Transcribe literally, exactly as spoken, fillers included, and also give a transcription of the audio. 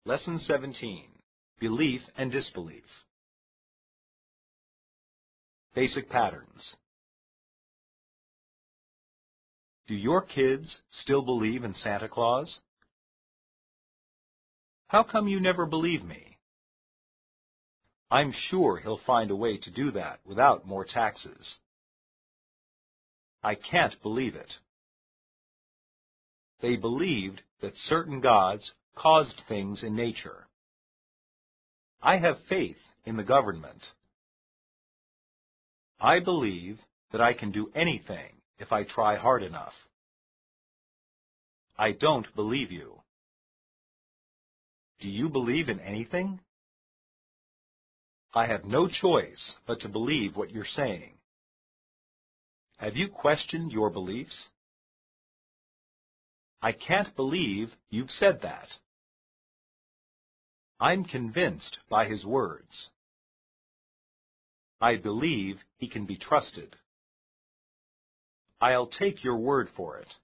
Lesson seventeen. Belief and Disbelief. Basic patterns. Do your kids still believe in Santa Claus? How come you never believe me? I'm sure he'll find a way to do that without more taxes. I can't believe it. They believed that certain gods caused things in nature. I have faith in the government. I believe that I can do anything if I try hard enough. I don't believe you. Do you believe in anything? I have no choice but to believe what you're saying. Have you questioned your beliefs? I can't believe you've said that. I'm convinced by his words. I believe he can be trusted. I'll take your word for it.